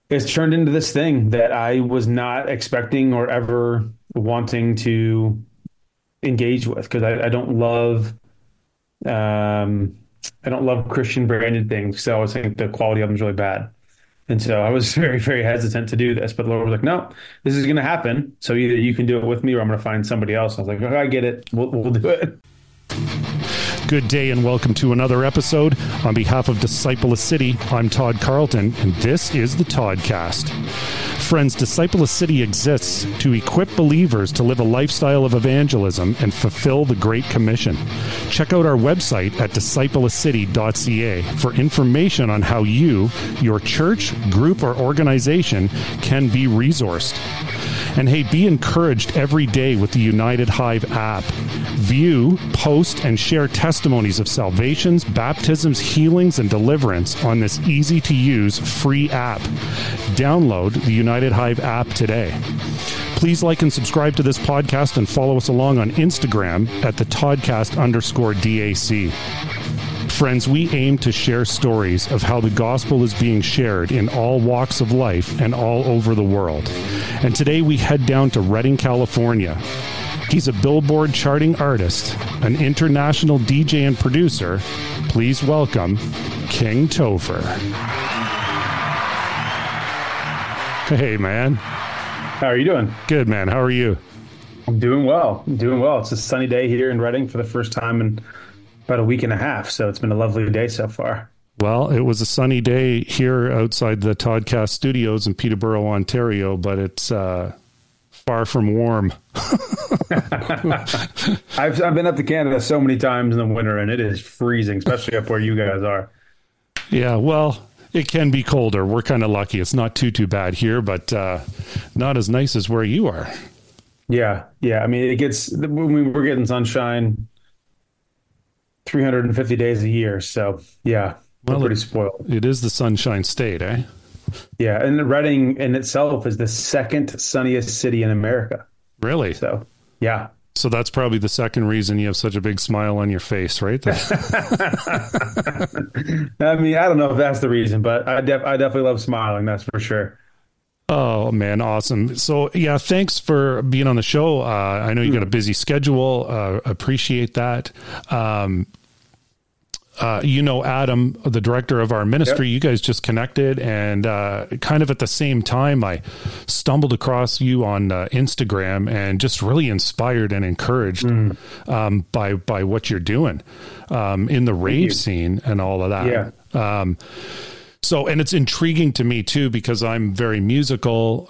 it's turned into this thing that I was not expecting or ever wanting to engage with because um, I don't love Christian branded things. So I always think the quality of them is really bad. And so I was very, very hesitant to do this. But the Lord was like, no, this is going to happen. So either you can do it with me or I'm going to find somebody else. I was like, okay, I get it. We'll do it. Good day and welcome to another episode. On behalf of Discipleless City, I'm Todd Carlton, and this is the Toddcast. Friends, Discipleless City exists to equip believers to live a lifestyle of evangelism and fulfill the Great Commission. Check out our website at disciplelesscity.ca for information on how you, your church, group, or organization can be resourced. And hey, be encouraged every day with the United Hive app. View, post, and share testimonies of salvations, baptisms, healings, and deliverance on this easy-to-use free app. Download the United Hive app today. Please like and subscribe to this podcast and follow us along on Instagram at the Toddcast_DAC. Friends, we aim to share stories of how the gospel is being shared in all walks of life and all over the world. And today we head down to Redding, California. He's a Billboard charting artist, an international DJ and producer. Please welcome King Topher. Hey, man. How are you doing? Good, man. How are you? I'm doing well. I'm doing well. It's a sunny day here in Reading for the first time in about a week and a half. So it's been a lovely day so far. Well, it was a sunny day here outside the Toddcast studios in Peterborough, Ontario, but it's far from warm. I've been up to Canada so many times in the winter, and it is freezing, especially up where you guys are. Yeah, well, it can be colder. We're kind of lucky. It's not too bad here, but not as nice as where you are. Yeah. I mean, we're getting sunshine 350 days a year. So yeah, we're pretty spoiled. It is the Sunshine State, eh? Yeah. And Reading in itself is the second sunniest city in America. Really? So yeah. So that's probably the second reason you have such a big smile on your face, right? I mean, I don't know if that's the reason, but I definitely love smiling. That's for sure. Oh, man. Awesome. So, yeah, thanks for being on the show. I know you got a busy schedule. Appreciate that. Adam, the director of our ministry, You guys just connected, and kind of at the same time, I stumbled across you on Instagram and just really inspired and encouraged by what you're doing in the rave scene and all of that. Yeah. And it's intriguing to me too, because I'm very musical.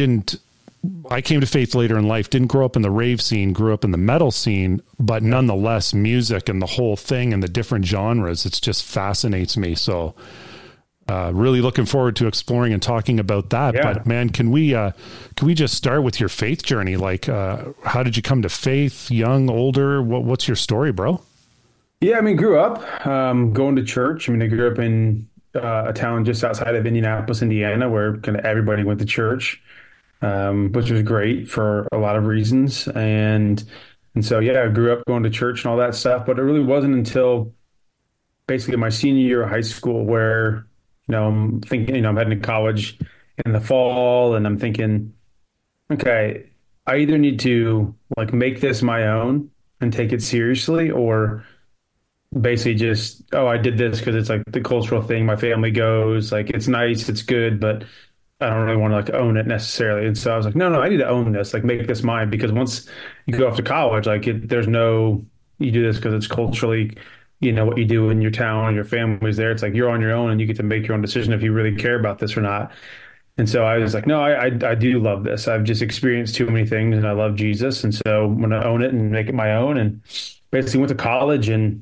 I came to faith later in life, didn't grow up in the rave scene, grew up in the metal scene, but nonetheless, music and the whole thing and the different genres, it just fascinates me. So really looking forward to exploring and talking about that. Yeah. But man, can we just start with your faith journey? Like, how did you come to faith? Young, older? What's your story, bro? Yeah. I mean, grew up going to church. I mean, I grew up in a town just outside of Indianapolis, Indiana, where kind of everybody went to church. Which was great for a lot of reasons. And so, yeah, I grew up going to church and all that stuff, but it really wasn't until basically my senior year of high school where, I'm thinking, I'm heading to college in the fall and I'm thinking, okay, I either need to like make this my own and take it seriously or basically just, oh, I did this because it's like the cultural thing. My family goes, like, it's nice, it's good, but I don't really want to like own it necessarily. And so I was like, no, I need to own this, like make this mine. Because once you go off to college, like you do this because it's culturally, what you do in your town, your family's there. It's like you're on your own and you get to make your own decision if you really care about this or not. And so I was like, no, I do love this. I've just experienced too many things and I love Jesus. And so I'm going to own it and make it my own. And basically went to college and,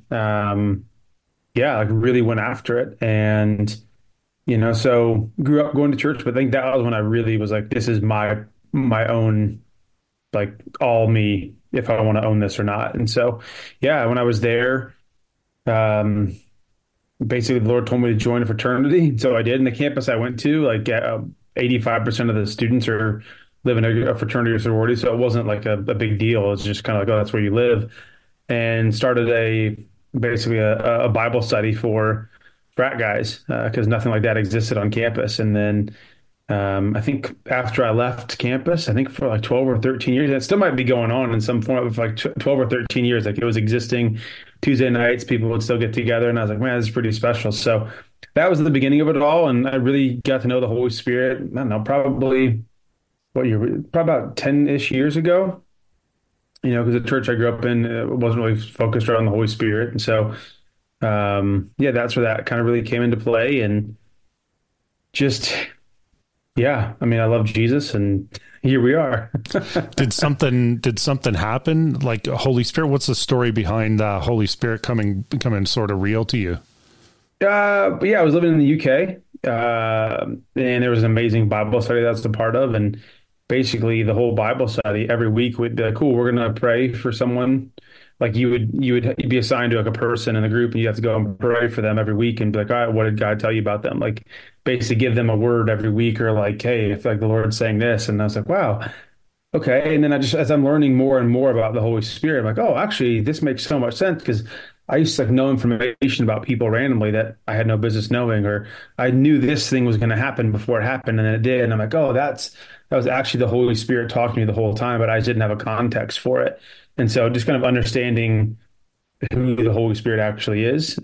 like really went after it. And so grew up going to church, but I think that was when I really was like, this is my own, like all me, if I want to own this or not. And so, yeah, when I was there, basically the Lord told me to join a fraternity. So I did. And the campus I went to, like 85% of the students live in a fraternity or sorority. So it wasn't like a big deal. It's just kind of like, oh, that's where you live. And started basically a Bible study for frat guys because nothing like that existed on campus. And then I think after I left campus, I think for like 12 or 13 years, it still might be going on in some form of like 12 or 13 years. Like it was existing Tuesday nights, people would still get together. And I was like, man, this is pretty special. So that was the beginning of it all. And I really got to know the Holy Spirit. I don't know, probably probably about 10-ish years ago, because the church I grew up in wasn't really focused around the Holy Spirit. And so, yeah, that's where that kind of really came into play. And just, yeah, I mean, I love Jesus and here we are. Did something happen? Like Holy Spirit, what's the story behind Holy Spirit becoming sort of real to you? But yeah, I was living in the UK, and there was an amazing Bible study that's a part of, and basically the whole Bible study every week would be like, cool, we're gonna pray for someone. Like you'd be assigned to like a person in the group, and you have to go and pray for them every week, and be like, all right, what did God tell you about them? Like basically give them a word every week, or like, hey, if like the Lord's saying this, and I was like, wow, okay. And then as I'm learning more and more about the Holy Spirit, I'm like, oh, actually, this makes so much sense because I used to like know information about people randomly that I had no business knowing, or I knew this thing was going to happen before it happened, and then it did. And I'm like, oh, that was actually the Holy Spirit talking to me the whole time, but I just didn't have a context for it. And so just kind of understanding who the Holy Spirit actually is,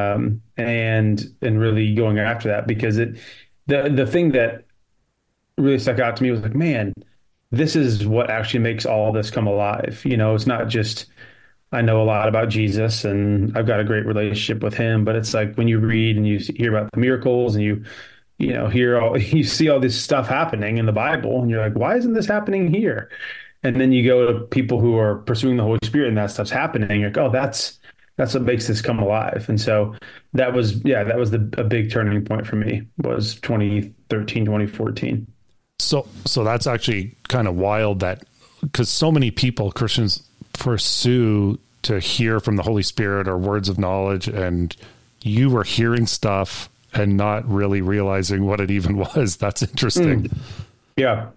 and really going after that because the thing that really stuck out to me was like, man, this is what actually makes all this come alive. It's not just I know a lot about Jesus and I've got a great relationship with him, but it's like when you read and you hear about the miracles and hear you see all this stuff happening in the Bible and you're like, why isn't this happening here? And then you go to people who are pursuing the Holy Spirit and that stuff's happening. You're like, oh, that's what makes this come alive. And so that was a big turning point for me was 2013, 2014. So that's actually kind of wild that because so many people, Christians, pursue to hear from the Holy Spirit or words of knowledge, and you were hearing stuff and not really realizing what it even was. That's interesting. Yeah.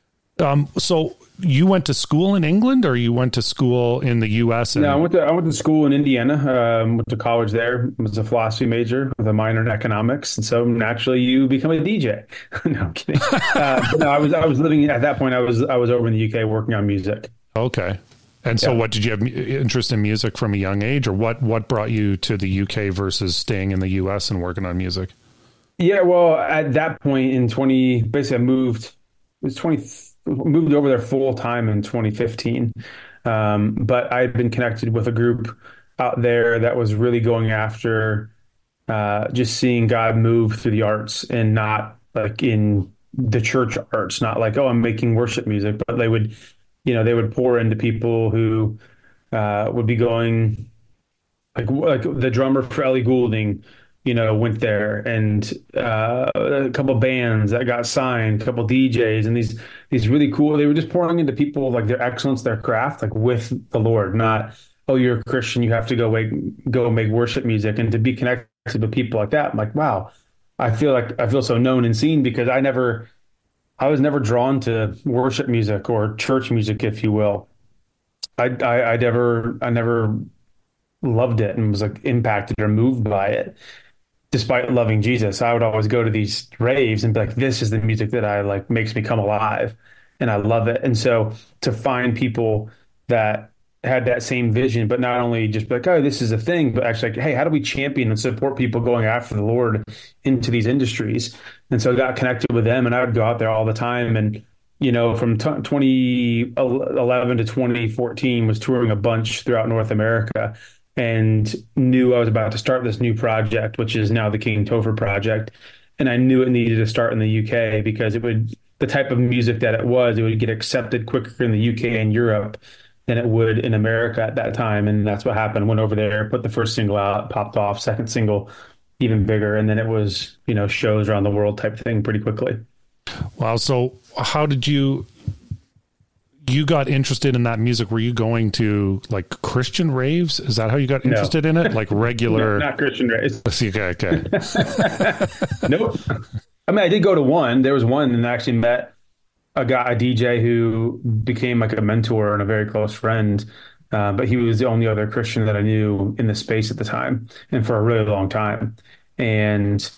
So you went to school in England or you went to school in the US? No, I went to school in Indiana, went to college there, was a philosophy major with a minor in economics. And so naturally you become a DJ. No, I'm kidding. No, I was living at that point. I was over in the UK working on music. Okay. And so what did you have interest in music from a young age, or what brought you to the UK versus staying in the US and working on music? Yeah, well, at that point in basically I moved over there full time in 2015. But I'd been connected with a group out there that was really going after just seeing God move through the arts and not like in the church arts, not like, oh, I'm making worship music, but they would pour into people who would be going like the drummer for Ellie Goulding, went there, and a couple bands that got signed, a couple DJs, and these really cool. They were just pouring into people like their excellence, their craft, like with the Lord, not oh, you're a Christian, you have to go make worship music, and to be connected with people like that. I'm like, wow, I feel so known and seen because I was never drawn to worship music or church music, if you will. I never loved it and was like impacted or moved by it despite loving Jesus. I would always go to these raves and be like, this is the music that I like makes me come alive and I love it. And so to find people that had that same vision, but not only just be like, oh, this is a thing, but actually like, hey, how do we champion and support people going after the Lord into these industries? And so I got connected with them and I would go out there all the time. And, from 2011 to 2014 was touring a bunch throughout North America and knew I was about to start this new project, which is now the King Topher Project. And I knew it needed to start in the UK because the type of music that it would get accepted quicker in the UK and Europe than it would in America at that time. And that's what happened. Went over there, put the first single out, popped off, second single, even bigger. And then it was, shows around the world type thing pretty quickly. Wow. So how did you got interested in that music? Were you going to like Christian raves? Is that how you got interested in it? Like regular? No, not Christian raves. Okay. Nope. I mean, I did go to one. There was one and I actually met a DJ who became like a mentor and a very close friend. But he was the only other Christian that I knew in the space at the time and for a really long time. And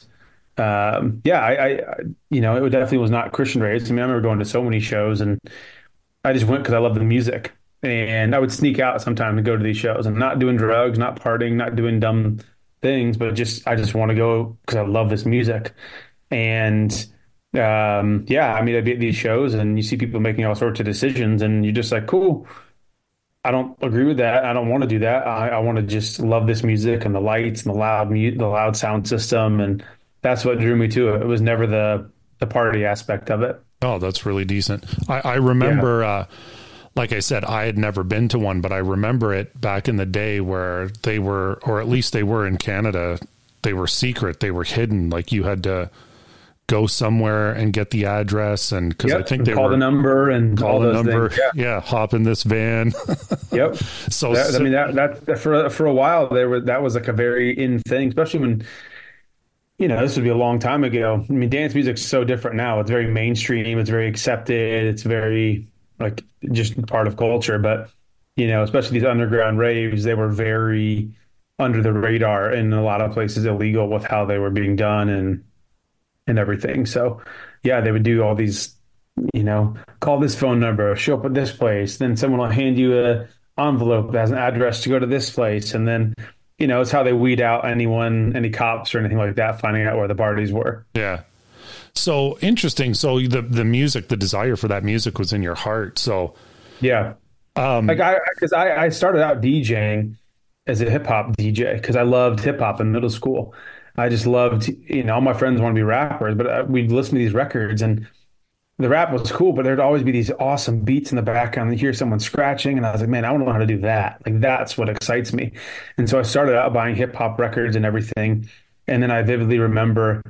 Yeah, it definitely was not Christian raised. I mean, I remember going to so many shows, and I just went because I love the music. And I would sneak out sometimes to go to these shows. I'm not doing drugs, not partying, not doing dumb things, but I just want to go because I love this music. And yeah, I mean, I'd be at these shows and you see people making all sorts of decisions, and you're just like, cool. I don't agree with that. I don't want to do that. I want to just love this music and the lights and the loud sound system, and that's what drew me to it. It was never the party aspect of it. Oh, that's really decent. I Yeah. remember, like I said, I had never been to one, but I remember it back in the day where they were, or at least they were in Canada, they were secret, they were hidden. Like you had to go somewhere and get the address. And because I Yep. think And they call the were number and call all the those things. number. Yeah. Yeah. Hop in this van. Yep. so, I so mean, that for a while that was like a very in thing, especially when, this would be a long time ago. I mean, dance music's so different now. It's very mainstream. It's very accepted. It's very like just part of culture. But, especially these underground raves, they were very under the radar and in a lot of places illegal with how they were being done and everything. So yeah, they would do all these, call this phone number, show up at this place. Then someone will hand you a envelope that has an address to go to this place. And then, it's how they weed out any cops or anything like that, finding out where the parties were. yeah. So interesting. So the music, the desire for that music was in your heart. So, Yeah. um, Because I started out DJing as a hip hop DJ because I loved hip hop in middle school. I just loved, all my friends want to be rappers, but we'd listen to these records and the rap was cool, but there'd always be these awesome beats in the background. You hear someone scratching, and I was like, man, I want to know how to do that. Like that's what excites me. And so I started out buying hip hop records and everything. And then I vividly remember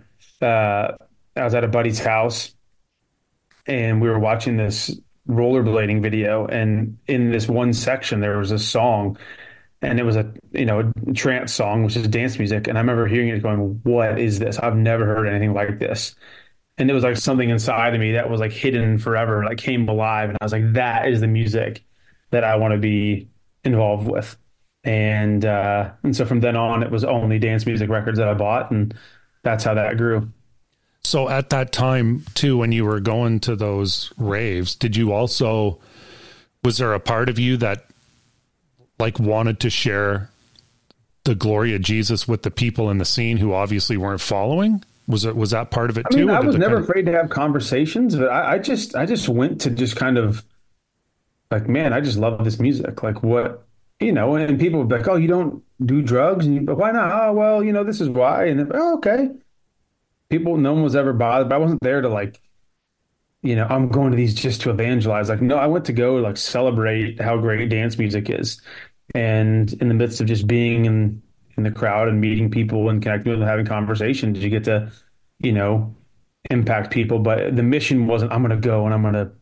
I was at a buddy's house and we were watching this rollerblading video. And in this one section, there was a song, and it was a trance song, which is dance music. And I remember hearing it going, what is this? I've never heard anything like this. And it was like something inside of me that was like hidden forever, like came alive. And I was like, that is the music that I want to be involved with. And so from then on, it was only dance music records that I bought, and that's how that grew. so at that time too, when you were going to those raves, did you also, was there a part of you that like wanted to share the glory of Jesus with the people in the scene who obviously weren't following? Was that part of it I mean, too? Or I did was the never kind of, afraid to have conversations, but I just went to just kind of like, man, I just love this music. Like what, and people would be like, oh, you don't do drugs? And you, but why not? Oh, well, this is why. And then, oh, okay. People, no one was ever bothered, but I wasn't there to like, I'm going to these just to evangelize. Like, no, I went to go like celebrate how great dance music is. And in the midst of just being in the crowd and meeting people and connecting with them, having conversations, you get to, you know, impact people. But the mission wasn't, I'm going to go and I'm going to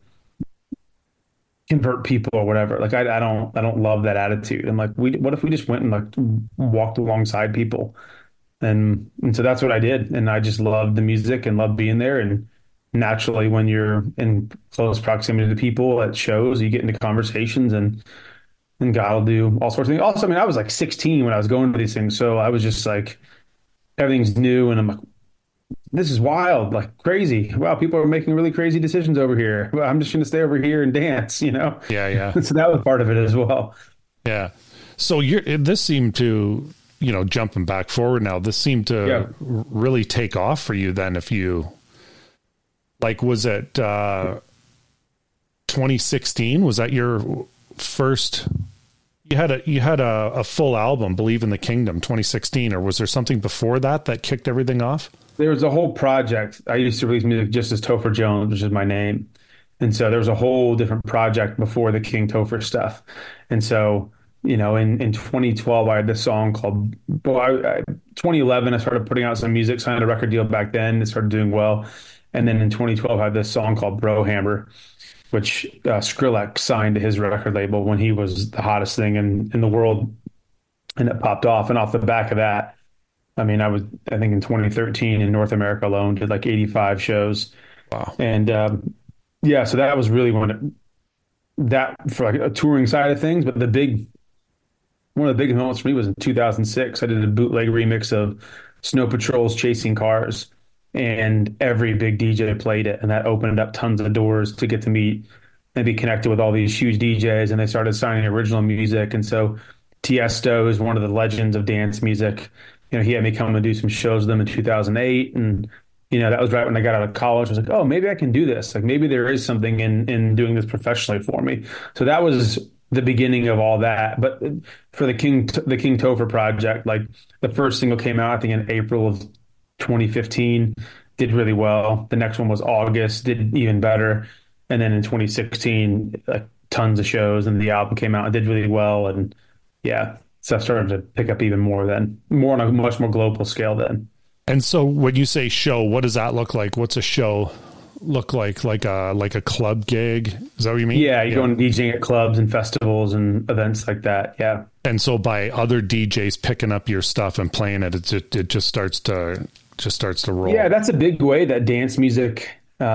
convert people or whatever. Like, I don't love that attitude. I'm like, what if we just went and like walked alongside people? And so that's what I did. And I just loved the music and loved being there. And naturally, when you're in close proximity to people at shows, you get into conversations and God will do all sorts of things. Also, I mean, I was like 16 when I was going to these things. So I was just like, everything's new. And I'm like, this is wild, like crazy. Wow, people are making really crazy decisions over here. Well, I'm just going to stay over here and dance, you know? yeah, yeah, So that was part of it as well. yeah. So this seemed to, jumping back forward now, this seemed to Yeah. really take off for you then. If you like, was it 2016? Was that your first? You had a full album, Believe in the Kingdom, 2016, or was there something before that that kicked everything off? There was a whole project. I used to release music just as Topher Jones, which is my name. And so there was a whole different project before the King Topher stuff. And so, in 2012, I had this song called, 2011, I started putting out some music, signed a record deal back then. It started doing well. And then in 2012, I had this song called Bro Hammer, which Skrillex signed to his record label when he was the hottest thing in the world. And it popped off. And off the back of that, I mean, I think in 2013 in North America alone, did like 85 shows. Wow. And yeah, so that was really that for like a touring side of things. But one of the big moments for me was in 2006. I did a bootleg remix of Snow Patrol's Chasing Cars. and every big DJ played it, and that opened up tons of doors to get to meet and be connected with all these huge DJs, and they started signing original music. And so Tiesto is one of the legends of dance music. He had me come and do some shows with them in 2008, and that was right when I got out of college. I was like, oh, maybe I can do this. Like maybe there is something in doing this professionally for me. So that was the beginning of all that. But for the King Topher project, like the first single came out, I think in April of 2015, did really well. The next one was August, did even better. And then in 2016, like tons of shows, and the album came out and did really well. And yeah, stuff started to pick up even more then, more on a much more global scale then. And so when you say show, what does that look like? What's a show look like? Like a club gig? Is that what you mean? Yeah, you go on DJing at clubs and festivals and events like that. Yeah. And so by other DJs picking up your stuff and playing it, it just starts to roll. Yeah, that's a big way that dance music,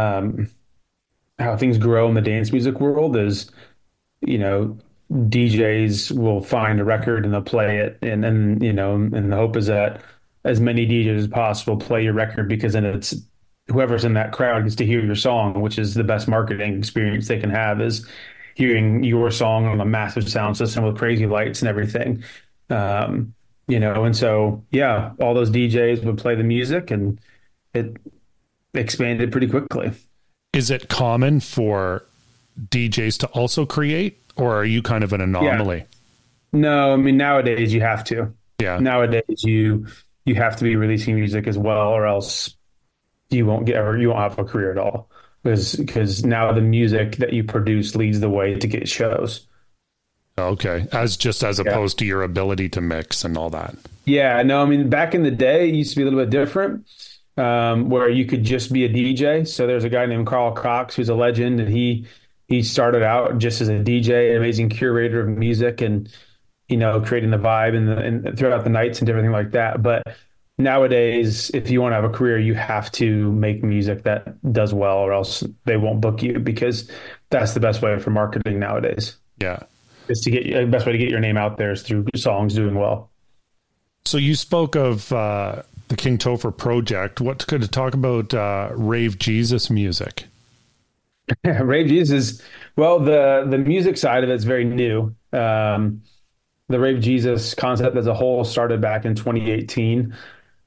how things grow in the dance music world is, you know, DJs will find a record and they'll play it, and the hope is that as many DJs as possible play your record, because then it's whoever's in that crowd gets to hear your song, which is the best marketing experience they can have, is hearing your song on a massive sound system with crazy lights and everything. And so yeah, all those DJs would play the music, and it expanded pretty quickly. Is it common for DJs to also create, or are you kind of an anomaly? Yeah. No, I mean nowadays you have to. Yeah. Nowadays you have to be releasing music as well, or else you won't have a career at all. Because now the music that you produce leads the way to get shows. Okay. As opposed to your ability to mix and all that. Yeah, no, I mean, back in the day, it used to be a little bit different, where you could just be a DJ. So there's a guy named Carl Cox who's a legend, and he started out just as a DJ, an amazing curator of music, and creating the vibe and throughout the nights and everything like that. But nowadays, if you want to have a career, you have to make music that does well, or else they won't book you, because that's the best way for marketing nowadays. Yeah. Is to get the best way to get your name out there is through songs doing well. So you spoke of the King Topher project. What could you talk about Rave Jesus music? Rave Jesus, well, the music side of it's very new. The Rave Jesus concept as a whole started back in 2018,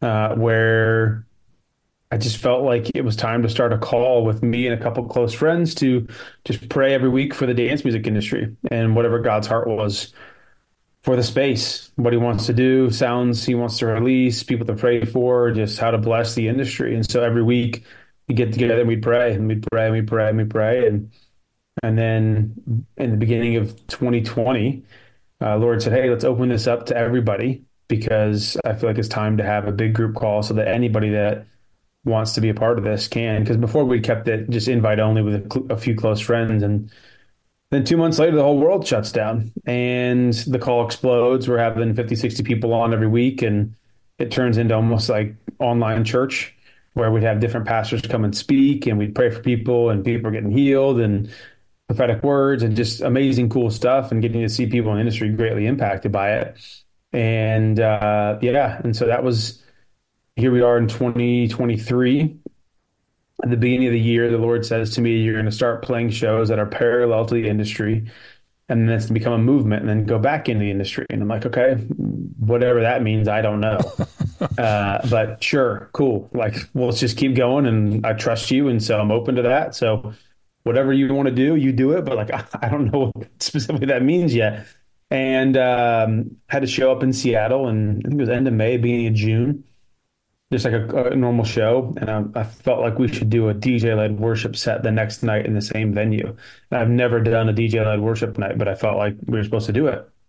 where I just felt like it was time to start a call with me and a couple of close friends to just pray every week for the dance music industry and whatever God's heart was for the space, what he wants to do, sounds he wants to release, people to pray for, just how to bless the industry. And so every week we get together and we'd pray and we'd pray and we'd pray and we'd pray. And then in the beginning of 2020, Lord said, hey, let's open this up to everybody, because I feel like it's time to have a big group call so that anybody that wants to be a part of this can. Because before we kept it just invite only with a few close friends, and then 2 months later the whole world shuts down and the call explodes. We're having 50, 60 people on every week, and it turns into almost like online church, where we'd have different pastors come and speak, and we'd pray for people, and people are getting healed, and prophetic words, and just amazing cool stuff, and getting to see people in the industry greatly impacted by it. And and so that was, here we are in 2023. At the beginning of the year, the Lord says to me, you're going to start playing shows that are parallel to the industry, and then it's to become a movement and then go back into the industry. And I'm like, okay, whatever that means, I don't know. But sure, cool. Like, well, let's just keep going, and I trust you. And so I'm open to that. So whatever you want to do, you do it. But like, I don't know what specifically that means yet. And had to show up in Seattle, and I think it was end of May, beginning of June, just like a normal show. And I felt like we should do a DJ-led worship set the next night in the same venue. And I've never done a DJ-led worship night, but I felt like we were supposed to do it.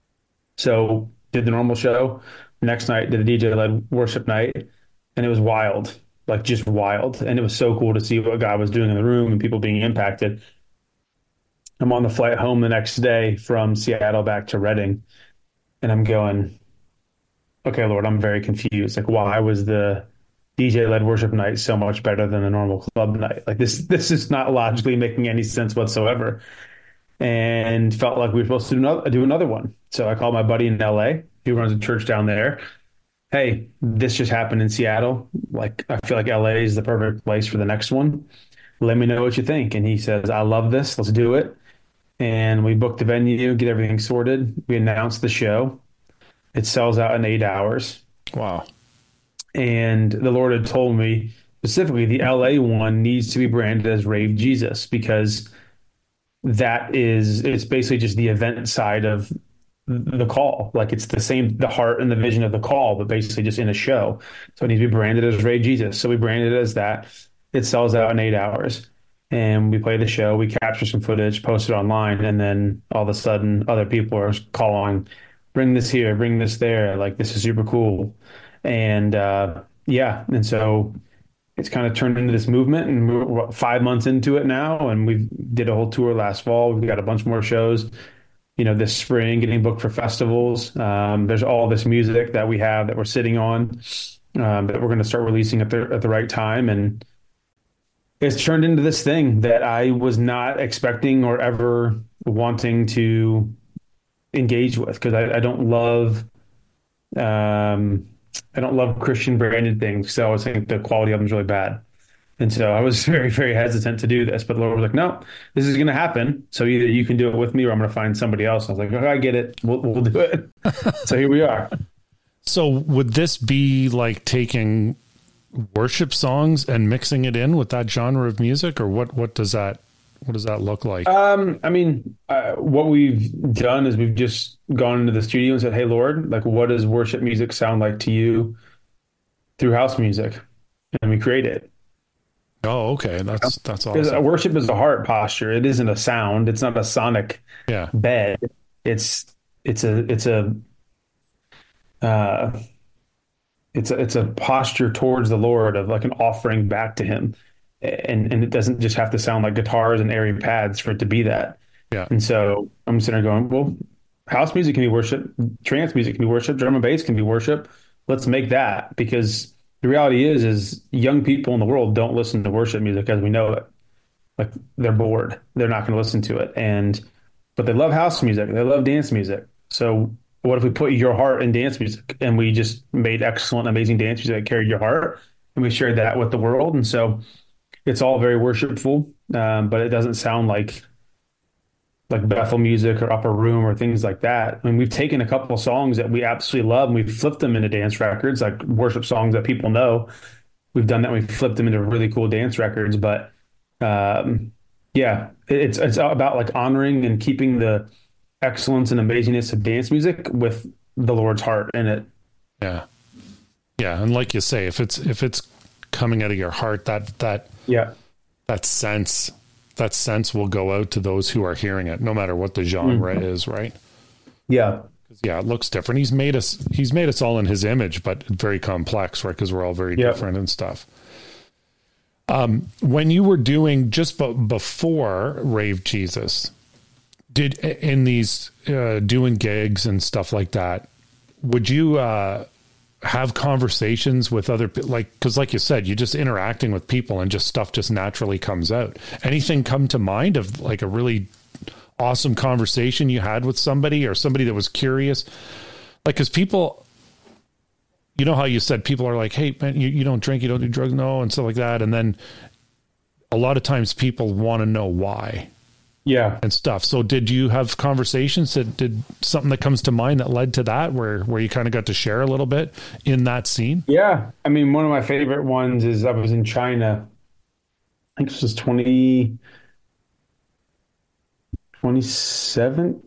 So did the normal show. Next night, did a DJ-led worship night, and it was wild, like just wild. And it was so cool to see what God was doing in the room and people being impacted. I'm on the flight home the next day from Seattle back to Reading, and I'm going, okay, Lord, I'm very confused. Like, why was the DJ-led worship night so much better than the normal club night? Like, this is not logically making any sense whatsoever. And felt like we were supposed to do another one. So I called my buddy in LA who runs a church down there. hey, this just happened in Seattle. Like, I feel like LA is the perfect place for the next one. Let me know what you think. And he says, I love this. Let's do it. And we booked the venue, get everything sorted. We announced the show. It sells out in 8 hours. Wow. And the Lord had told me specifically the LA one needs to be branded as Rave Jesus because it's basically just the event side of the call. Like it's the same, the heart and the vision of the call, but basically just in a show. So it needs to be branded as Rave Jesus. So we branded it as that. It sells out in 8 hours. And we play the show, we capture some footage, post it online, and then all of a sudden other people are calling, bring this here, bring this there. Like this is super cool. And yeah, and so it's kind of turned into this movement, and we're 5 months into it now, and we did a whole tour last fall. We've got a bunch more shows, this spring, getting booked for festivals. There's all this music that we have that we're sitting on, that we're going to start releasing at the right time, and it's turned into this thing that I was not expecting or ever wanting to engage with because um, I don't love Christian branded things. So I think the quality of them is really bad. And so I was very, very hesitant to do this, but the Lord was like, no, this is going to happen. So either you can do it with me or I'm going to find somebody else. I was like, okay, I get it. We'll do it. So here we are. So would this be like taking worship songs and mixing it in with that genre of music, or what does that look like? What we've done is we've just gone into the studio and said, hey, Lord, like, what does worship music sound like to you through house music? And we create it. Oh, okay. That's Because awesome. worship is a heart posture. It isn't a sound. It's not a sonic Yeah. bed. It's it's a uh, it's a posture towards the Lord of like an offering back to Him, and it doesn't just have to sound like guitars and airy pads for it to be that. Yeah. And so I'm sitting there going, well, house music can be worship, trance music can be worship, drum and bass can be worship. Let's make that because the reality is young people in the world don't listen to worship music as we know it. Like they're bored. They're not going to listen to it. But they love house music. They love dance music. So what if we put your heart in dance music and we just made excellent, amazing dance music that carried your heart and we shared that with the world? And so it's all very worshipful, but it doesn't sound like Bethel music or Upper Room or things like that. I mean, we've taken a couple of songs that we absolutely love and we've flipped them into dance records, like worship songs that people know. We've done that. We've flipped them into really cool dance records, but um, yeah, it's about like honoring and keeping the excellence and amazingness of dance music with the Lord's heart in it. Yeah. Yeah. And like you say, if it's coming out of your heart, Yeah. that sense, that sense will go out to those who are hearing it, no matter what the genre Mhm. is, right? Yeah. Yeah, it looks different. He's made us all in his image, but very complex, right? Because we're all very Yeah. different and stuff. When you were doing just before Rave Jesus, did in these doing gigs and stuff like that, would you have conversations with other like because like you said, you're just interacting with people and just stuff just naturally comes out. Anything come to mind of like a really awesome conversation you had with somebody or somebody that was curious? Like, because people, you know how you said people are like, hey, man, you don't drink, you don't do drugs, no, and stuff like that. And then a lot of times people want to know why Yeah. and stuff. So did you have conversations that did something that comes to mind that led to that where you kind of got to share a little bit in that scene? Yeah. I mean, one of my favorite ones is I was in China. I think this was 2017.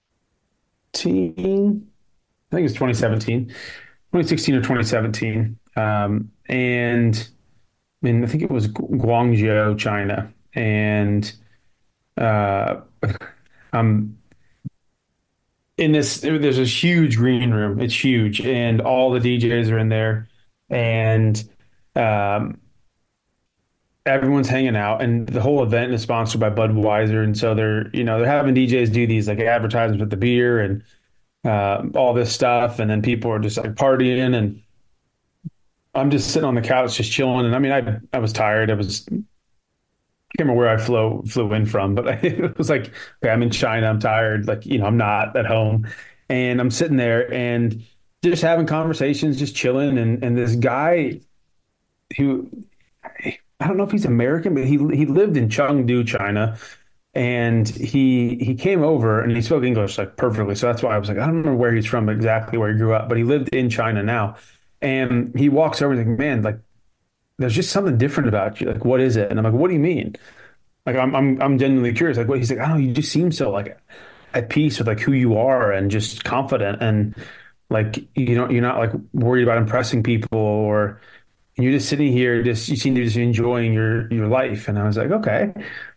I think it's 2017, 2016 or 2017. And I mean, I think it was Guangzhou, China. And uh, I'm in there's this huge green room. It's huge. And all the DJs are in there. And um, everyone's hanging out. And the whole event is sponsored by Budweiser. And so they're having DJs do these like advertisements with the beer and all this stuff. And then people are just like partying. And I'm just sitting on the couch, just chilling. And I mean, I was tired. I can't remember where I flew in from, but it was like, okay, I'm in China. I'm tired. Like, I'm not at home, and I'm sitting there, and just having conversations, just chilling, and this guy who I don't know if he's American, but he lived in Chengdu, China, and he came over and he spoke English like perfectly. So that's why I was like, I don't remember where he's from exactly, where he grew up, but he lived in China now. And he walks over and he's like, man, like there's just something different about you. Like, what is it? And I'm like, what do you mean? Like, I'm genuinely curious. Like, what? He's like, I don't know. You just seem so like at peace with like who you are and just confident and like you're not like worried about impressing people or you're just sitting here, just you seem to be just enjoying your life. And I was like, okay.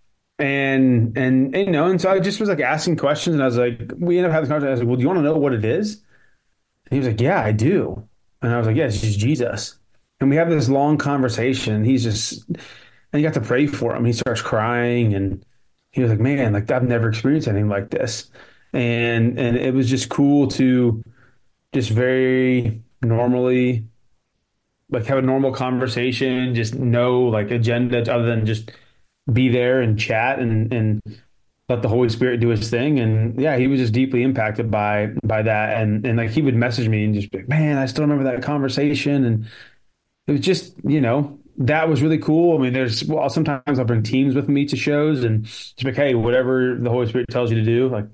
And and so I just was like asking questions, and I was like, we ended up having this conversation. I was like, well, do you want to know what it is? And he was like, yeah, I do. And I was like, yeah, it's just Jesus. And we have this long conversation. And he's just, and you got to pray for him. He starts crying, and he was like, man, like I've never experienced anything like this. And it was just cool to just very normally like have a normal conversation, just no like agenda other than just be there and chat and let the Holy Spirit do his thing. And yeah, he was just deeply impacted by that. And like he would message me and just be like, man, I still remember that conversation. And it was just, that was really cool. I mean, sometimes I'll bring teams with me to shows and just be like, hey, whatever the Holy Spirit tells you to do, like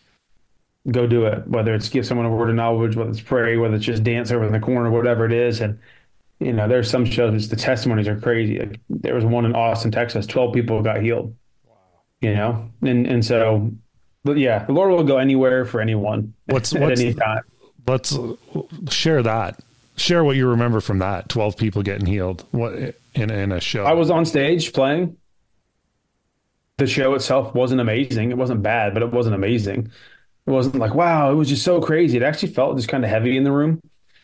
go do it. Whether it's give someone a word of knowledge, whether it's pray, whether it's just dance over in the corner, whatever it is. And there's some shows, the testimonies are crazy. Like, there was one in Austin, Texas, 12 people got healed, and so, but yeah, the Lord will go anywhere for anyone What's at any time. let's share that. Share what you remember from that. 12 people getting healed. What in a show? I was on stage playing. The show itself wasn't amazing. It wasn't bad, but it wasn't amazing. It wasn't like, wow, it was just so crazy. It actually felt just kind of heavy in the room.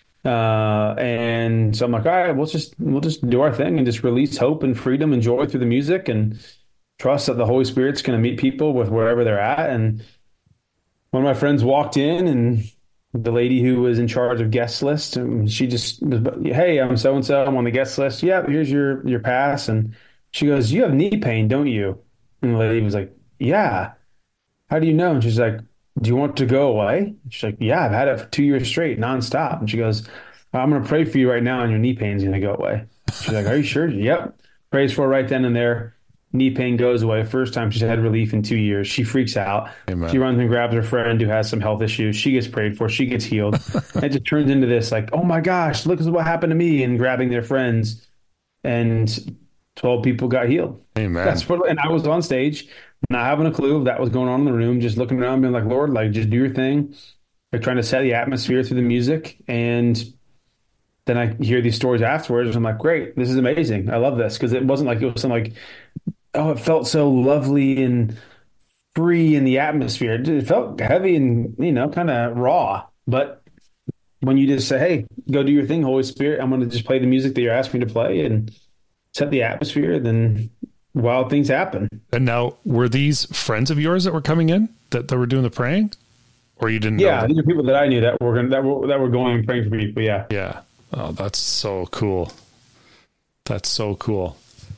And so I'm like, all right, we'll just do our thing and just release hope and freedom and joy through the music and trust that the Holy Spirit's going to meet people with wherever they're at. And one of my friends walked in, and the lady who was in charge of guest list, and she just was, hey, I'm so and so, I'm on the guest list. Yeah, here's your pass. And she goes, you have knee pain, don't you? And the lady was like, yeah. How do you know? And she's like, do you want to go away? She's like, yeah, I've had it for 2 years straight, nonstop. And she goes, I'm going to pray for you right now, and your knee pain's going to go away. She's like, are you sure? Yep. Prays for her right then and there. Knee pain goes away. First time she's had relief in 2 years. She freaks out. Amen. She runs and grabs her friend who has some health issues. She gets prayed for. She gets healed. And it just turns into this like, oh my gosh, look at what happened to me, and grabbing their friends. And 12 people got healed. Amen. And I was on stage, not having a clue of that was going on in the room, just looking around, being like, Lord, like just do your thing. Like trying to set the atmosphere through the music. And then I hear these stories afterwards. And I'm like, great, this is amazing. I love this. Because it wasn't like it was something like, oh, it felt so lovely and free in the atmosphere. It felt heavy and, kind of raw. But when you just say, hey, go do your thing, Holy Spirit, I'm going to just play the music that you're asking me to play and set the atmosphere, then wild things happen. And now, were these friends of yours that were coming in that were doing the praying, or you didn't? Yeah, these are people that I knew that were going and praying for people. Yeah, yeah. Oh, that's so cool. That's so cool.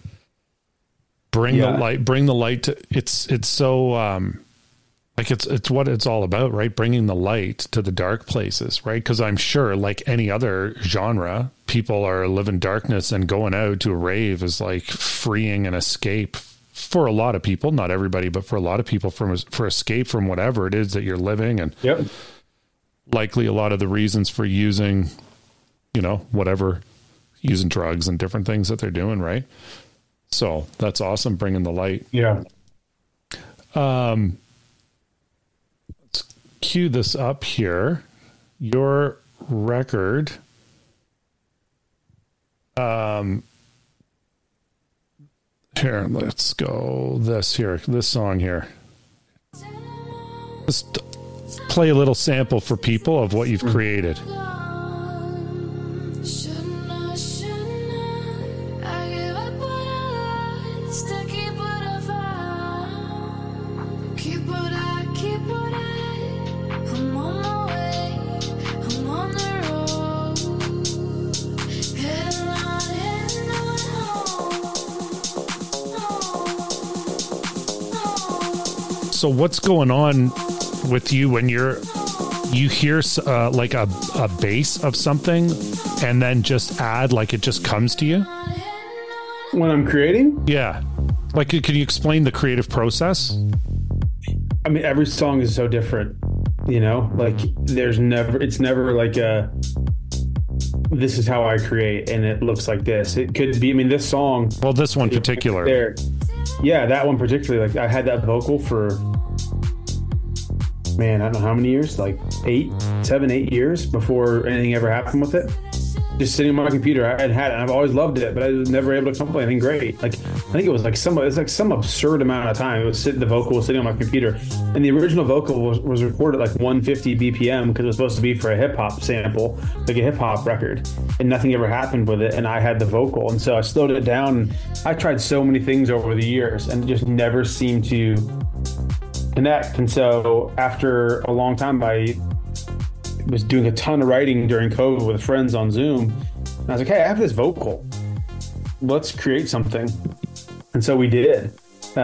Bring the light. Bring the light to. It's so like it's what it's all about, right? Bringing the light to the dark places, right? Because I'm sure, like any other genre, people are living darkness, and going out to a rave is like freeing an escape for a lot of people. Not everybody, but for a lot of people, for escape from whatever it is that you're living, and likely a lot of the reasons for using, using drugs and different things that they're doing, right? So that's awesome, bringing the light. Yeah. Cue this up here. Your record. Here, let's go this song here. Just play a little sample for people of what you've created. So what's going on with you when you're you hear like a bass of something and then just add, like it just comes to you? When I'm creating? Yeah. Like, can you explain the creative process? I mean, every song is so different, like it's never like this is how I create and it looks like this. It could be, I mean, this song. Well, this one particular. There. Yeah, that one particularly. Like I had that vocal for, man, I don't know how many years, like 7, 8 years before anything ever happened with it. Just sitting on my computer, I had it, and I've always loved it, but I was never able to come up with anything great. Like I think it was like some absurd amount of time. It was the vocal was sitting on my computer, and the original vocal was recorded like 150 BPM because it was supposed to be for a hip hop sample, like a hip hop record, and nothing ever happened with it. And I had the vocal, and so I slowed it down. I tried so many things over the years, and it just never seemed to connect. And so after a long time, I was doing a ton of writing during COVID with friends on Zoom. And I was like, hey, I have this vocal. Let's create something. And so we did.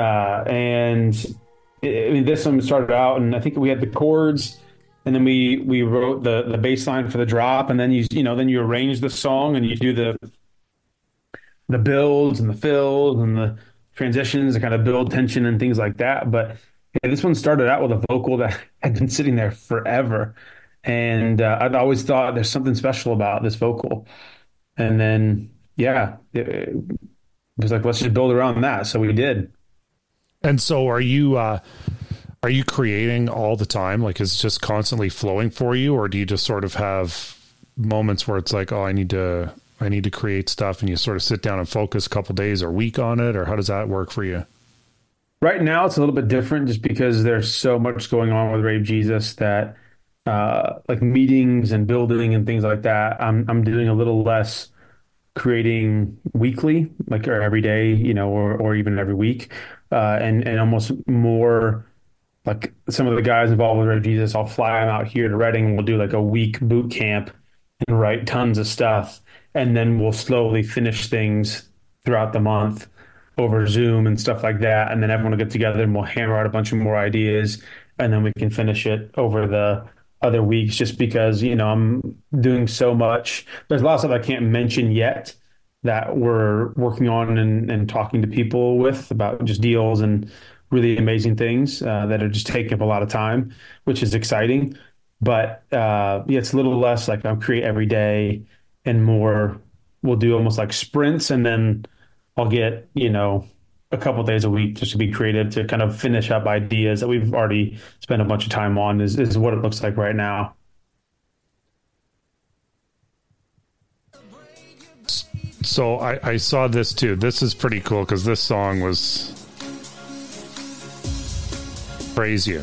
This one started out, and I think we had the chords, and then we wrote the bass line for the drop, and then you arrange the song and you do the builds and the fills and the transitions to kind of build tension and things like that. But yeah, this one started out with a vocal that had been sitting there forever. And I'd always thought there's something special about this vocal. And then, it was like, let's just build around that. So we did. And so are you creating all the time? Like, is it just constantly flowing for you? Or do you just sort of have moments where it's like, oh, I need to create stuff, and you sort of sit down and focus a couple days or week on it? Or how does that work for you? Right now, it's a little bit different just because there's so much going on with Rave Jesus that like meetings and building and things like that, I'm doing a little less creating weekly, like or every day, or even every week, and almost more like some of the guys involved with Red Jesus. I'll fly them out here to Reading, and we'll do like a week boot camp and write tons of stuff, and then we'll slowly finish things throughout the month over Zoom and stuff like that, and then everyone will get together and we'll hammer out a bunch of more ideas, and then we can finish it over the other weeks, just because, I'm doing so much. There's a lot of stuff I can't mention yet that we're working on and talking to people with about just deals and really amazing things that are just taking up a lot of time, which is exciting. But it's a little less like I'm create every day and more we'll do almost like sprints, and then I'll get, a couple of days a week just to be creative, to kind of finish up ideas that we've already spent a bunch of time on is what it looks like right now. So I saw this too. This is pretty cool because this song was Praise You.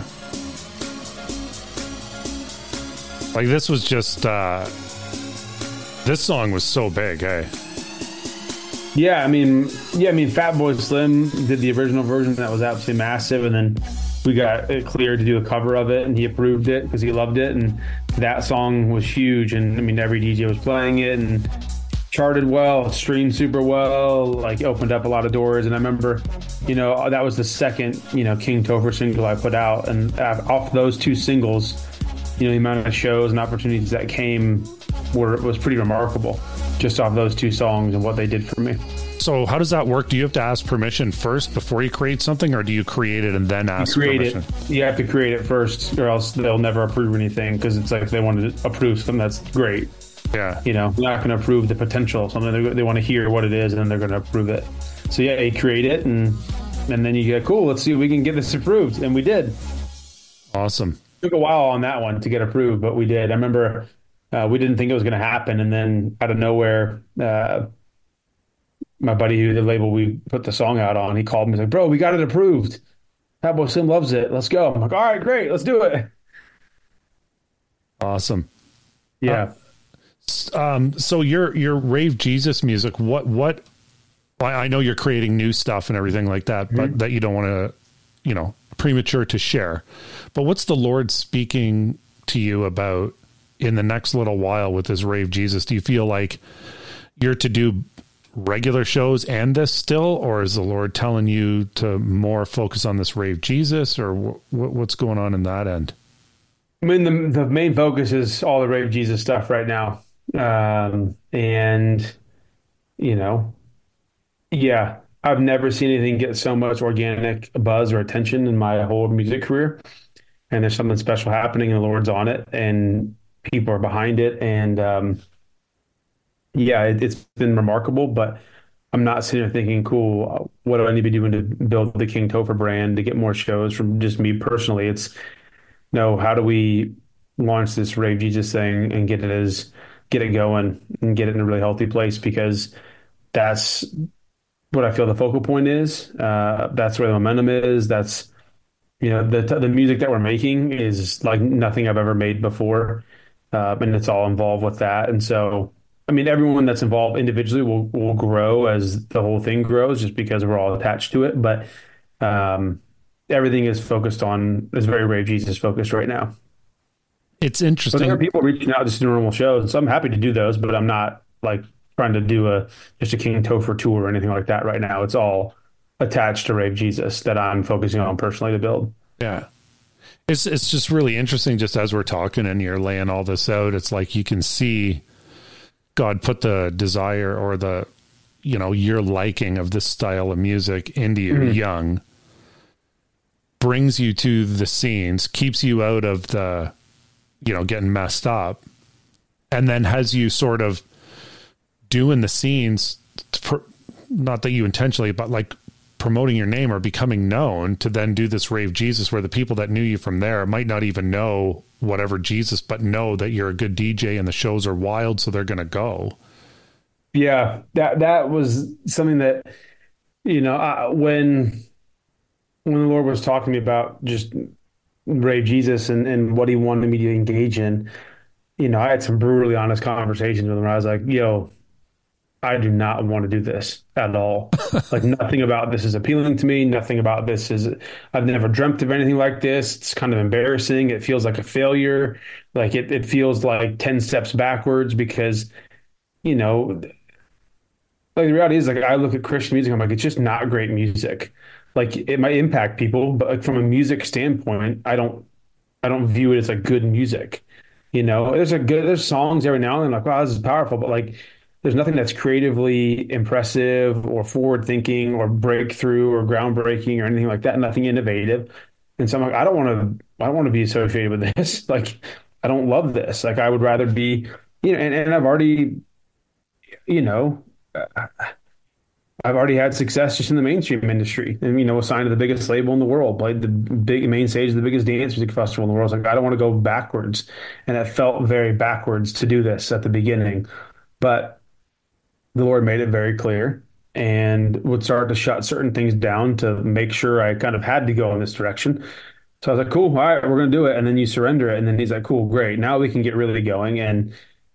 Like this was just, this song was so big, hey? Yeah, I mean, Fatboy Slim did the original version that was absolutely massive, and then we got it cleared to do a cover of it, and he approved it because he loved it, and that song was huge, and I mean, every DJ was playing it, and charted well, streamed super well, like opened up a lot of doors. And I remember, that was the second, King Topher single I put out, and off those two singles, the amount of shows and opportunities that came was pretty remarkable, just off those two songs and what they did for me. So how does that work? Do you have to ask permission first before you create something, or do you create it and then ask permission? You have to create it first, or else they'll never approve anything, because it's like if they want to approve something, that's great. Yeah. They're not going to approve the potential of something. They want to hear what it is, and then they're going to approve it. So yeah, you create it, and then you get, cool, let's see if we can get this approved. And we did. Awesome. It took a while on that one to get approved, but we did. I remember we didn't think it was going to happen, and then out of nowhere, my buddy who the label we put the song out on, he called me. He's like, bro, we got it approved. Fatboy Slim loves it. Let's go. I'm like, all right, great. Let's do it. Awesome. Yeah. So your Rave Jesus music, what I know you're creating new stuff and everything like that, but that you don't want to, premature to share, but what's the Lord speaking to you about in the next little while with this Rave Jesus? Do you feel like you're to do regular shows and this still, or is the Lord telling you to more focus on this Rave Jesus, or what's going on in that end? I mean, the main focus is all the Rave Jesus stuff right now. And, you know, yeah, I've never seen anything get so much organic buzz or attention in my whole music career. And there's something special happening, and the Lord's on it, and people are behind it. And yeah, it's been remarkable, but I'm not sitting there thinking, cool, what do I need to be doing to build the King Topher brand to get more shows from just me personally? It's no, how do we launch this Rave Jesus thing and get it going and get it in a really healthy place? Because that's what I feel the focal point is. That's where the momentum is. That's, the music that we're making is like nothing I've ever made before, and it's all involved with that. And so, I mean, everyone that's involved individually will grow as the whole thing grows, just because we're all attached to it. But everything is very Rave Jesus focused right now. It's But there are interesting. people reaching out just to do normal shows, so I'm happy to do those. But I'm not like trying to do just a King Topher tour or anything like that right now. It's all attached to Rave Jesus that I'm focusing on personally to build. Yeah. It's just really interesting just as we're talking and you're laying all this out. It's like you can see God put the desire or your liking of this style of music into you young, brings you to the scenes, keeps you out of the, getting messed up, and then has you sort of doing the scenes, not that you intentionally, but like promoting your name or becoming known to then do this Rave Jesus, where the people that knew you from there might not even know whatever Jesus, but know that you're a good DJ and the shows are wild, so they're going to go. Yeah, that was something that when the Lord was talking to me about just Rave Jesus and what He wanted me to engage in, I had some brutally honest conversations with him. Where I was like, "Yo, I do not want to do this at all. Like nothing about this is appealing to me. Nothing about this is, I've never dreamt of anything like this. It's kind of embarrassing. It feels like a failure. Like it feels like 10 steps backwards because, you know, like the reality is like I look at Christian music, I'm like, it's just not great music. Like it might impact people, but like from a music standpoint, I don't view it as like good music. There's songs every now and then like, wow, this is powerful, but like there's nothing that's creatively impressive or forward thinking or breakthrough or groundbreaking or anything like that. Nothing innovative. And so I'm like, I don't want to be associated with this. Like, I don't love this. Like, I would rather be, and I've already, you know, I've already had success just in the mainstream industry, and was signed to the biggest label in the world, played the big main stage of the biggest dance music festival in the world. I was like, I don't want to go backwards, and it felt very backwards to do this at the beginning, but the Lord made it very clear, and would start to shut certain things down to make sure I kind of had to go in this direction. So I was like, cool, all right, we're going to do it, and then you surrender it, and then He's like, cool, great, now we can get really going, and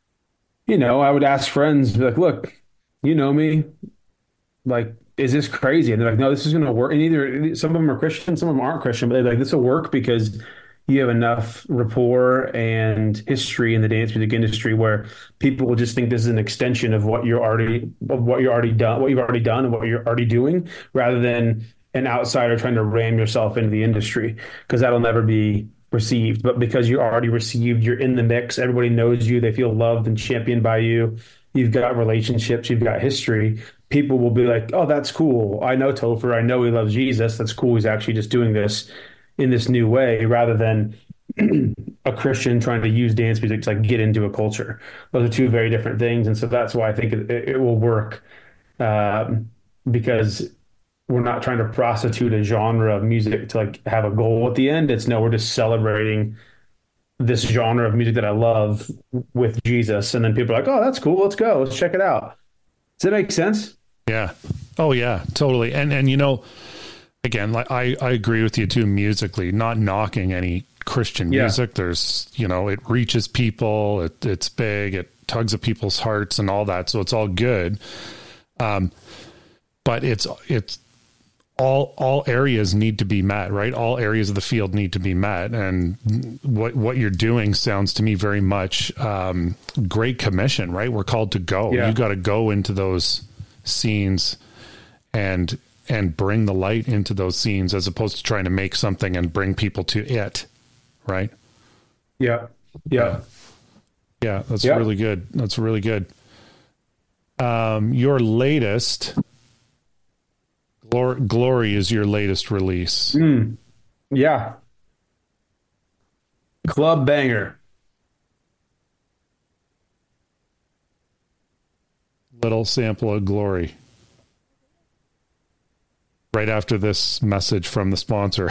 I would ask friends, be like, look, you know me. Like, is this crazy? And they're like, no, this is going to work. And either some of them are Christian, some of them aren't Christian, but they're like, this will work because you have enough rapport and history in the dance music industry where people will just think this is an extension of what you're already done, what you've already done and what you're already doing, rather than an outsider trying to ram yourself into the industry, because that'll never be received. But because you're already received, you're in the mix, everybody knows you, they feel loved and championed by you. You've got relationships, you've got history. People will be like, "Oh, that's cool. I know Topher. I know he loves Jesus. That's cool. He's actually just doing this in this new way," rather than a Christian trying to use dance music to like get into a culture. Those are two very different things, and so that's why I think it will work, because we're not trying to prostitute a genre of music to like have a goal at the end. It's no, we're just celebrating this genre of music that I love with Jesus, and then people are like, "Oh, that's cool. Let's go. Let's check it out." Does that make sense? Yeah. Oh yeah, totally. And again, like I agree with you too musically, not knocking any Christian Yeah. music. There's, it reaches people, it's big, it tugs at people's hearts and all that. So it's all good. But it's all areas need to be met, right? All areas of the field need to be met. And what you're doing sounds to me very much Great Commission, right? We're called to go. Yeah. You got to go into those scenes and bring the light into those scenes, as opposed to trying to make something and bring people to it, right? Yeah. Yeah. Yeah. Yeah. That's Yeah. really good. That's really good. Your latest Glory is your latest release. Mm, yeah. Club banger. Little sample of Glory. Right after this message from the sponsor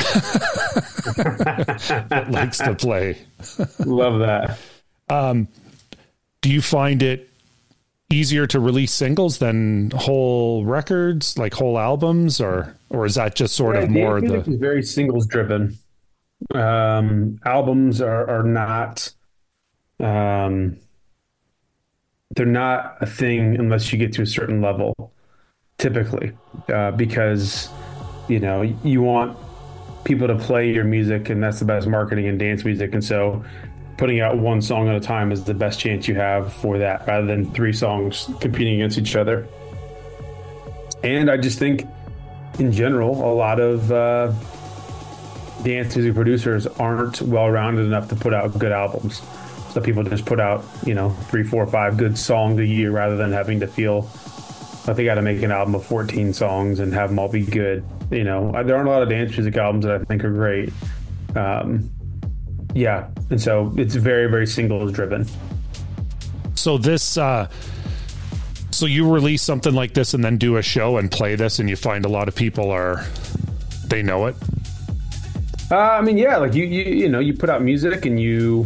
that likes to play. Love that. Do you find it easier to release singles than whole records, like whole albums, or is that just sort Yeah, of dance more music the is very singles driven. Albums are not um, they're not a thing unless you get to a certain level, typically, because you want people to play your music, and that's the best marketing in dance music. And so, putting out one song at a time is the best chance you have for that, rather than three songs competing against each other. And I just think, in general, a lot of dance music producers aren't well rounded enough to put out good albums. So people just put out, three, four, five good songs a year rather than having to feel like they got to make an album of 14 songs and have them all be good. There aren't a lot of dance music albums that I think are great. Um, yeah. And so it's very, very singles driven. so this so you release something like this and then do a show and play this, and you find a lot of people they know it. I mean, yeah, like you put out music and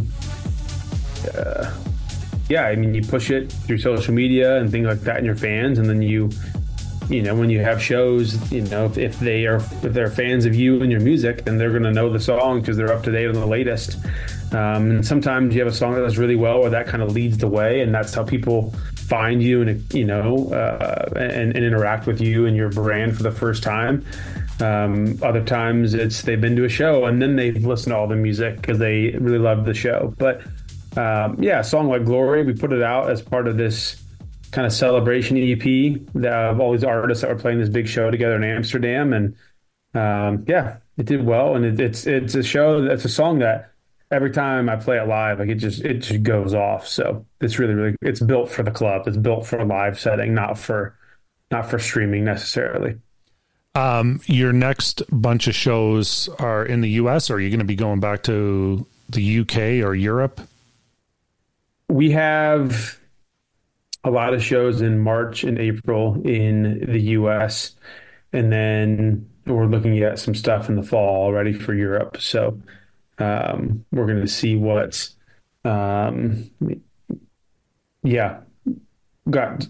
yeah, I mean, you push it through social media and things like that in your fans, and then when you have shows, if they're fans of you and your music, then they're going to know the song because they're up to date on the latest. And sometimes you have a song that does really well, or that kind of leads the way, and that's how people find you and and interact with you and your brand for the first time. Other times they've been to a show and then they've listened to all the music because they really love the show. But yeah, a song like Glory, we put it out as part of this kind of celebration EP of all these artists that were playing this big show together in Amsterdam. And yeah, it did well. And it's a show that's a song that every time I play it live, like it just goes off. So it's really, really, it's built for the club. It's built for a live setting, not for streaming necessarily. Your next bunch of shows are in the US, or are you going to be going back to the UK or Europe? We have a lot of shows in March and April in the US, and then we're looking at some stuff in the fall already for Europe. So we're going to see what's, um, yeah, got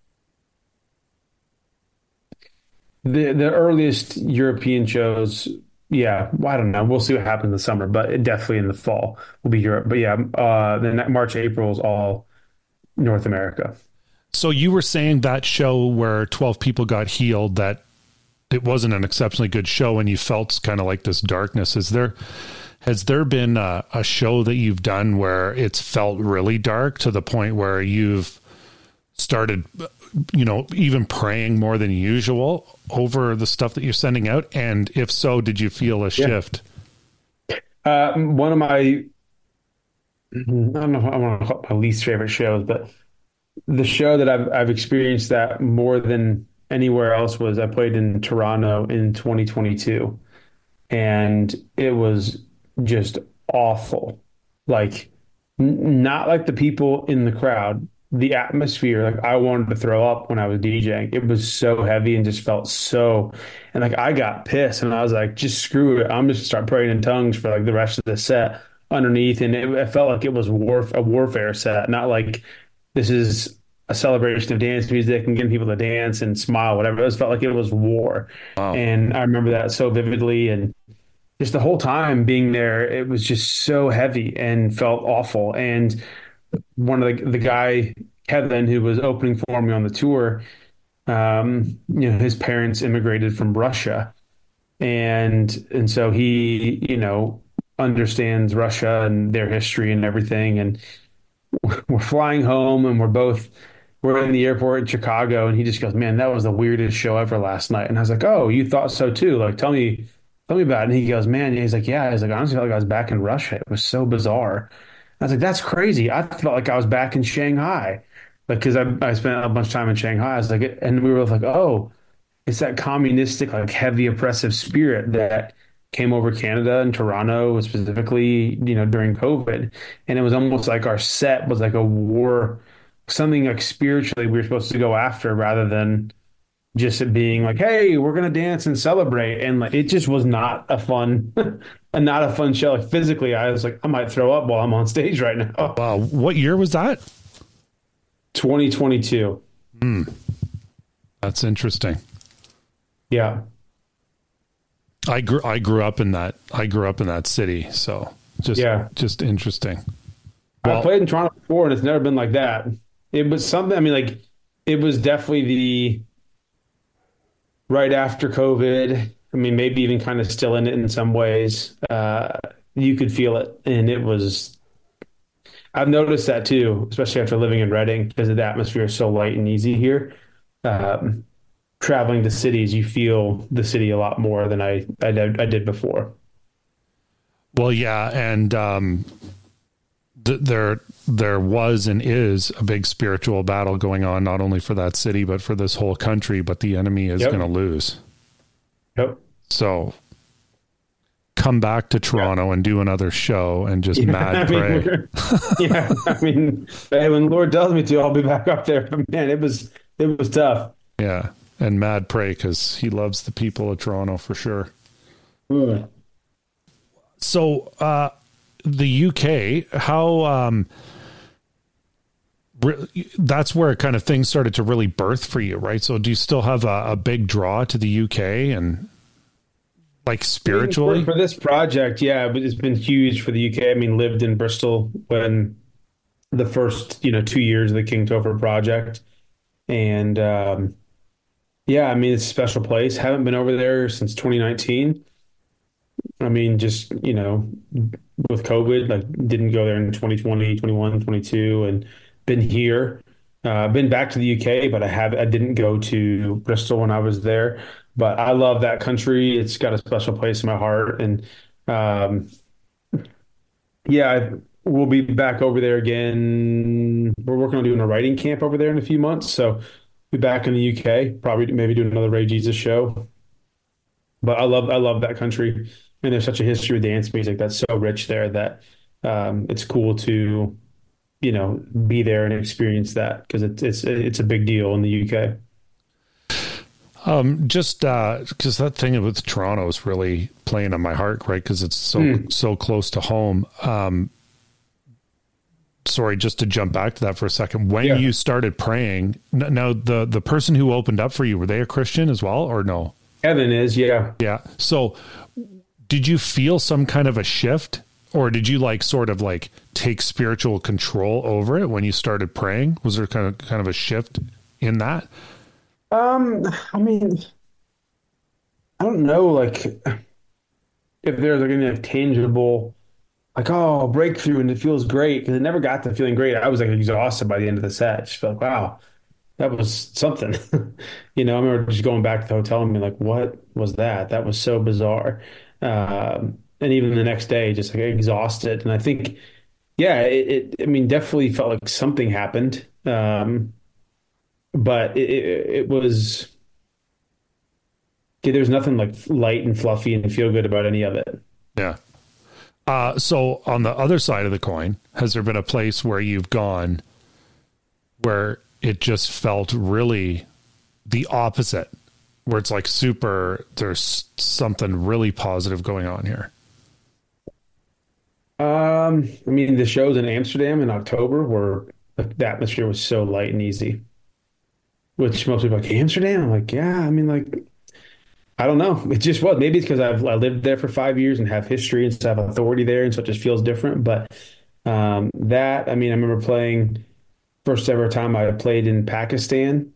the earliest European shows. Yeah, well, I don't know. We'll see what happens in the summer, but definitely in the fall will be Europe. But yeah, then March, April is all North America. So you were saying that show where 12 people got healed, that it wasn't an exceptionally good show and you felt kind of like this darkness. Has there been a show that you've done where it's felt really dark to the point where you've started, even praying more than usual over the stuff that you're sending out? And if so, did you feel a shift? One of my, I don't know, I want to call it my least favorite shows, but the show that I've experienced that more than anywhere else was I played in Toronto in 2022, and it was just awful. Like, not like the people in the crowd, the atmosphere. Like, I wanted to throw up when I was DJing. It was so heavy and just felt so. And like, I got pissed and I was like, just screw it. I'm just gonna start praying in tongues for like the rest of the set underneath. And it felt like it was a warfare set, not like this is a celebration of dance music and getting people to dance and smile, whatever. It just felt like it was war. Wow. And I remember that so vividly. And just the whole time being there, it was just so heavy and felt awful. And one of the guy, Kevin, who was opening for me on the tour, his parents immigrated from Russia. And so he, understands Russia and their history and everything. And we're flying home and we're in the airport in Chicago, and he just goes, "Man, that was the weirdest show ever last night." And I was like, "Oh, you thought so too? Like, tell me tell me about it. And he goes, man, he's like, yeah. He's like, honestly, I felt like I was back in Russia. It was so bizarre. I was like, that's crazy. I felt like I was back in Shanghai, like because I spent a bunch of time in Shanghai. I was like, and we were like, oh, it's that communistic, like heavy oppressive spirit that came over Canada and Toronto specifically, during COVID. And it was almost like our set was like a war, something like spiritually we were supposed to go after rather than just it being like, hey, we're gonna dance and celebrate. And like it just was not a fun and not a fun show. Like physically, I was like, I might throw up while I'm on stage right now. Wow. What year was that? 2022. That's interesting. Yeah. I grew up in that city, so just interesting. I played in Toronto before and it's never been like that. It was something, I mean, like it was definitely the right after COVID. I mean, maybe even kind of still in it in some ways. You could feel it. And I've noticed that too, especially after living in Reading, because the atmosphere is so light and easy here. Um, Traveling to cities, you feel the city a lot more than I did before. Well, yeah, and there was and is a big spiritual battle going on, not only for that city but for this whole country. But the enemy is going to lose. Yep. So come back to Toronto and do another show and just mad pray. Yeah, I mean, hey, when the Lord tells me to, I'll be back up there. But man, it was tough. Yeah, and mad pray because he loves the people of Toronto for sure. Mm. So the UK, how that's where kind of things started to really birth for you, right? So do you still have a big draw to the UK and like spiritually? For this project, yeah, but it's been huge for the UK. I mean, lived in Bristol when the first, 2 years of the King Topher project. And yeah, I mean, it's a special place. Haven't been over there since 2019. I mean, just, with COVID, like didn't go there in 2020, 21, 22, and been here. Been back to the UK, but I didn't go to Bristol when I was there. But I love that country. It's got a special place in my heart. And um, yeah, we'll be back over there again. We're working on doing a writing camp over there in a few months. So be back in the UK, probably maybe doing another Ray Jesus show. But I love that country. And there's such a history of dance music that's so rich there that it's cool to, be there and experience that because it's a big deal in the UK. Just because that thing with Toronto is really playing on my heart, right? Because it's so close to home. Sorry, just to jump back to that for a second. When you started praying, now the person who opened up for you, were they a Christian as well, or no? Kevin is, yeah. Yeah. So did you feel some kind of a shift, or did you sort of take spiritual control over it when you started praying? Was there kind of a shift in that? I mean, I don't know, if there's any tangible, oh, breakthrough and it feels great because it never got to feeling great. I was exhausted by the end of the set. Just felt like, wow, that was something. I remember just going back to the hotel and being like, what was that? That was so bizarre. And even the next day, just exhausted. And I think, yeah, I mean, definitely felt like something happened. But it was, there's nothing light and fluffy and feel good about any of it. Yeah. So on the other side of the coin, has there been a place where you've gone where it just felt really the opposite, where it's there's something really positive going on here? I mean, the shows in Amsterdam in October were the atmosphere was so light and easy, which most people are like Amsterdam. I'm like, yeah, I mean, I don't know. It just was. Maybe it's because I lived there for 5 years and have history and stuff, have authority there, and so it just feels different. But I mean, I remember playing first ever time I played in Pakistan.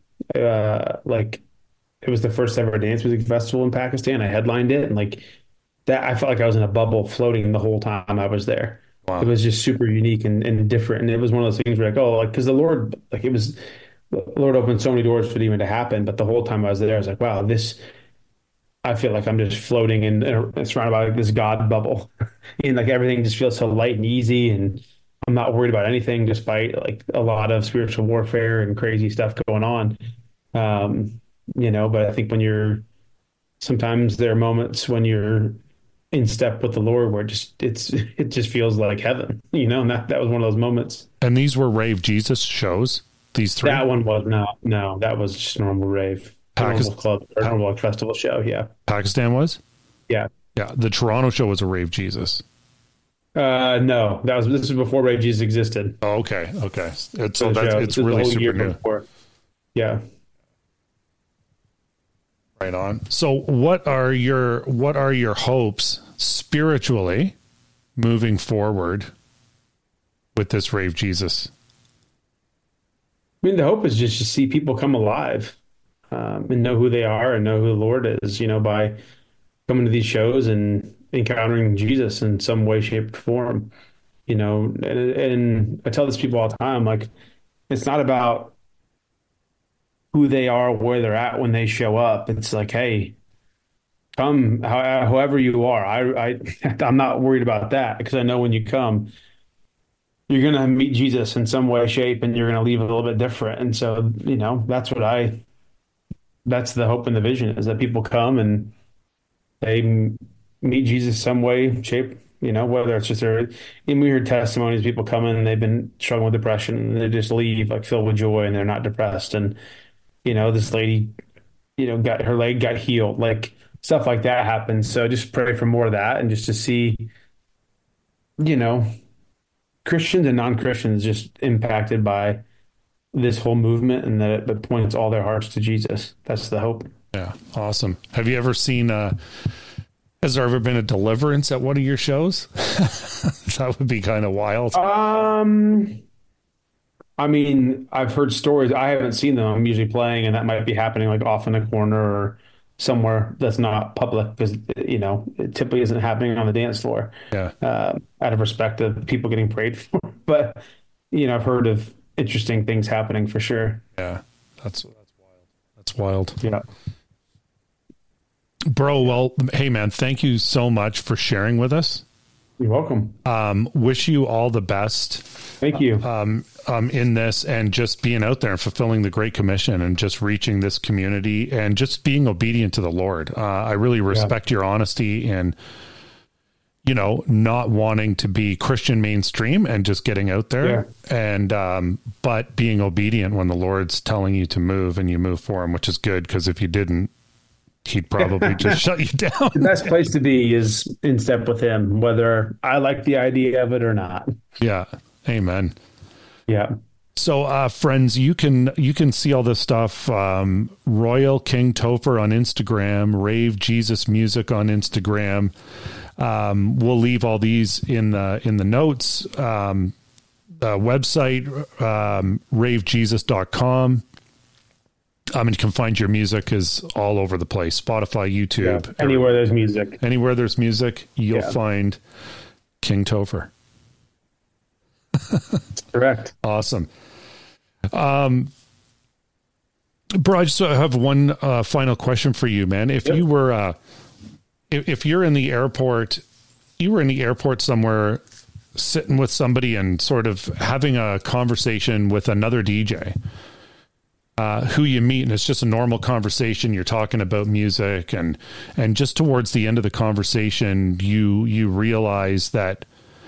It was the first ever dance music festival in Pakistan. I headlined it, and that, I felt like I was in a bubble floating the whole time I was there. Wow. It was just super unique and different, and it was one of those things where because the Lord, the Lord opened so many doors for it even to happen. But the whole time I was there, I was like, wow, this. I feel like I'm just floating surrounded by like this God bubble, and like everything just feels so light and easy, and I'm not worried about anything, despite like a lot of spiritual warfare and crazy stuff going on. Um, but I think sometimes there are moments when you're in step with the Lord where it just feels like heaven, and that was one of those moments. And these were Rave Jesus shows, these three? That one was no, that was just a normal rave, a normal Pakistan, club, or normal like festival show. Yeah. Pakistan was? Yeah. Yeah. The Toronto show was a Rave Jesus. No, this was before Rave Jesus existed. Oh, okay. Okay. For the show. It's This is the really whole super year new. before. Yeah. Right on. So what are your hopes spiritually moving forward with this Rave Jesus? I mean, the hope is just to see people come alive, and know who they are and know who the Lord is, by coming to these shows and encountering Jesus in some way, shape, or form. And I tell this to people all the time, like, it's not about who they are, where they're at when they show up. It's like, hey, come however you are. I'm not worried about that because I know when you come, you're going to meet Jesus in some way, shape, and you're going to leave a little bit different. And so, that's the hope and the vision is that people come and they meet Jesus some way, shape, whether it's just and we hear testimonies, people come in and they've been struggling with depression and they just leave like filled with joy and they're not depressed. And, this lady, got her leg got healed, like stuff like that happens. So just pray for more of that and just to see, you know, Christians and non-Christians just impacted by this whole movement and that it points all their hearts to Jesus. That's the hope. Yeah. Awesome. Have you ever seen, has there ever been a deliverance at one of your shows? That would be kind of wild. I mean, I've heard stories. I haven't seen them. I'm usually playing, and that might be happening like off in a corner or somewhere that's not public because it typically isn't happening on the dance floor. Yeah. Out of respect of people getting prayed for, but I've heard of interesting things happening for sure. Yeah. That's wild. That's wild. Yeah. Bro, well, hey man, thank you so much for sharing with us. You're welcome. Wish you all the best. Thank you. In this and just being out there and fulfilling the Great Commission and just reaching this community and just being obedient to the Lord. I really respect your honesty and, not wanting to be Christian mainstream and just getting out there and, but being obedient when the Lord's telling you to move and you move for him, which is good. Because if you didn't, he'd probably just shut you down. The best place to be is in step with him, whether I like the idea of it or not. Yeah. Amen. Yeah. So, friends, you can see all this stuff. Royal King Topher on Instagram, Rave Jesus Music on Instagram. We'll leave all these in the notes. Website, ravejesus.com. You can find your music is all over the place. Spotify, YouTube. Yeah. Anywhere there's music. Anywhere there's music, you'll find King Topher. Correct. Awesome. Bro, I just have one final question for you, man. If you were, if you're in the airport, you were in the airport somewhere sitting with somebody and sort of having a conversation with another DJ, who you meet, and it's just a normal conversation. You're talking about music and just towards the end of the conversation, you realize that,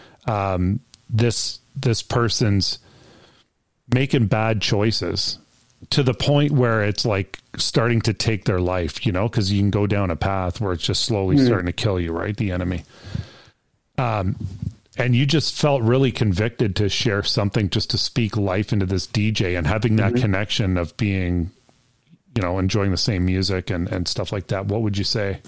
this person's making bad choices to the point where it's like starting to take their life, because you can go down a path where it's just slowly starting to kill you, right? The enemy. And you just felt really convicted to share something, just to speak life into this DJ and having that connection of being, enjoying the same music and stuff like that. What would you say?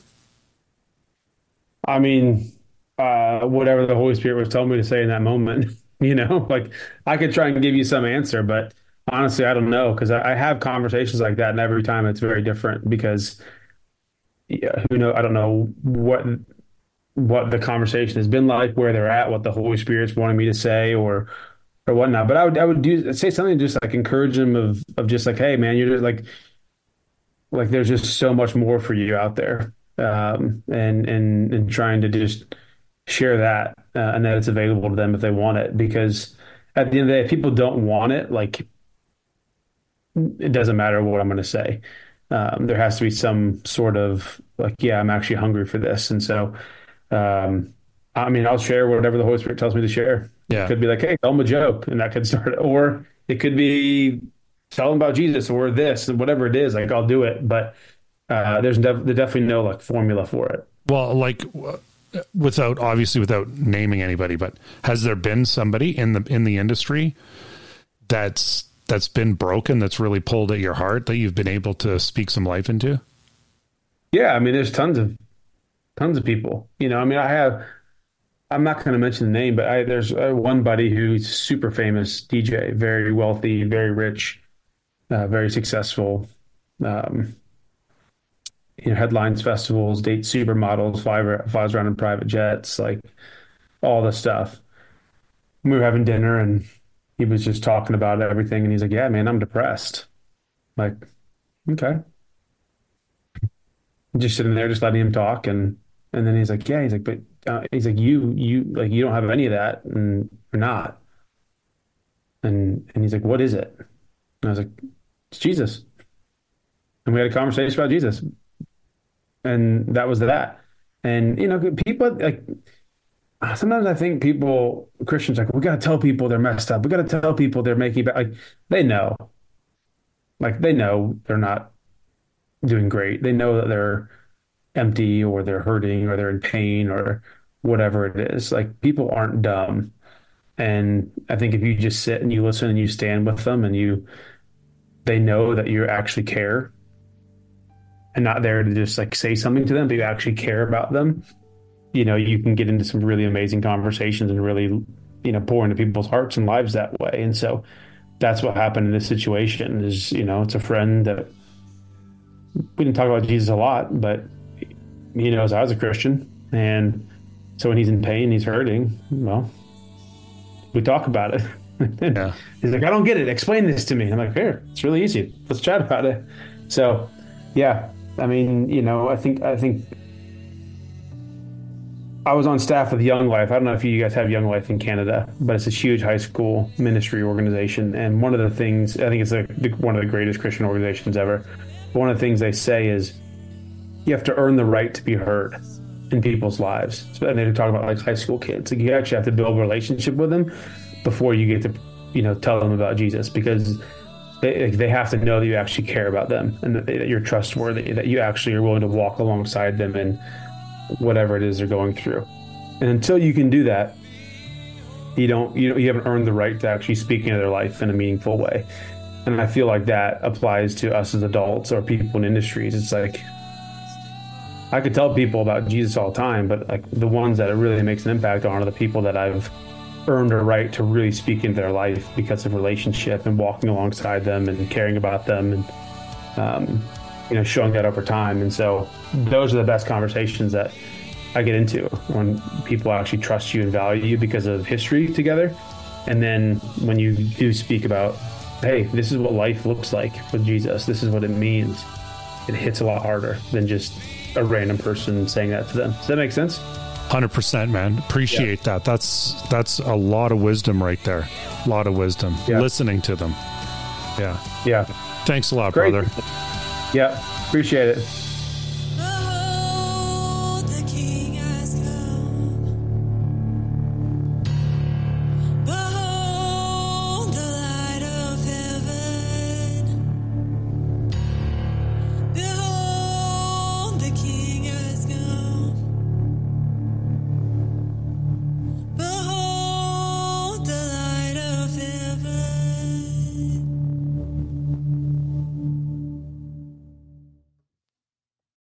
I mean, whatever the Holy Spirit was telling me to say in that moment, like I could try and give you some answer, but honestly, I don't know because I have conversations like that, and every time it's very different because, who knows? I don't know what the conversation has been like, where they're at, what the Holy Spirit's wanting me to say, or whatnot. But I would say something just like encourage them of just like, hey, man, you're just like there's just so much more for you out there. and trying to just share that and that it's available to them if they want it. Because at the end of the day, if people don't want it, like it doesn't matter what I'm going to say. There has to be some sort of like, yeah, I'm actually hungry for this, and so I mean, I'll share whatever the Holy Spirit tells me to share. It Yeah. could be like, hey, tell them a joke, and that could start, or it could be tell them about Jesus or this and whatever it is. Like I'll do it, but there's definitely no like formula for it. Well, like without naming anybody, but has there been somebody in the industry that's been broken, that's really pulled at your heart, that you've been able to speak some life into? Yeah, I mean, there's tons of people. I mean, I'm not going to mention the name, but there's one buddy who's super famous DJ, very wealthy, very rich, very successful. Um, headlines festivals, dates supermodels, flies around in private jets, like all this stuff. We were having dinner and he was just talking about everything, and he's like, "Yeah, man, I'm depressed." Like, okay, just sitting there, just letting him talk, and then he's like, "Yeah," he's like, "But he's like, you don't have any of that, and you're not." And he's like, "What is it?" And I was like, "It's Jesus." And we had a conversation about Jesus, and that was that. And people like sometimes I think Christians, like, we got to tell people they're messed up. We got to tell people they're making bad. Like they know, they know they're not doing great. They know that they're empty or they're hurting or they're in pain or whatever it is. Like people aren't dumb. And I think if you just sit and you listen and you stand with them and they know that you actually care and not there to just like say something to them, but you actually care about them. You can get into some really amazing conversations and really, pour into people's hearts and lives that way. And so that's what happened in this situation is, it's a friend that we didn't talk about Jesus a lot, but he knows I was a Christian. And so when he's in pain, he's hurting, well, we talk about it. Yeah. He's like, "I don't get it. Explain this to me." I'm like, "Here, it's really easy. Let's chat about it." So, yeah, I mean, I think I was on staff with Young Life. I don't know if you guys have Young Life in Canada, but it's a huge high school ministry organization. And one of the things, I think it's one of the greatest Christian organizations ever. One of the things they say is you have to earn the right to be heard in people's lives. And they talk about like high school kids. Like you actually have to build a relationship with them before you get to, tell them about Jesus, because they have to know that you actually care about them and that you're trustworthy, that you actually are willing to walk alongside them in whatever it is they're going through. And until you can do that, you haven't earned the right to actually speak into their life in a meaningful way. And I feel like that applies to us as adults or people in industries. It's like, I could tell people about Jesus all the time, but like the ones that it really makes an impact on are the people that I've earned a right to really speak into their life because of relationship and walking alongside them and caring about them and, showing that over time. And so those are the best conversations that I get into when people actually trust you and value you because of history together. And then when you do speak about, hey, this is what life looks like with Jesus, this is what it means, it hits a lot harder than just a random person saying that to them. Does that make sense? 100%, man. Appreciate that. That's a lot of wisdom right there. A lot of wisdom. Yeah. Listening to them. Yeah. Yeah. Thanks a lot, Great. brother. Yeah. Appreciate it.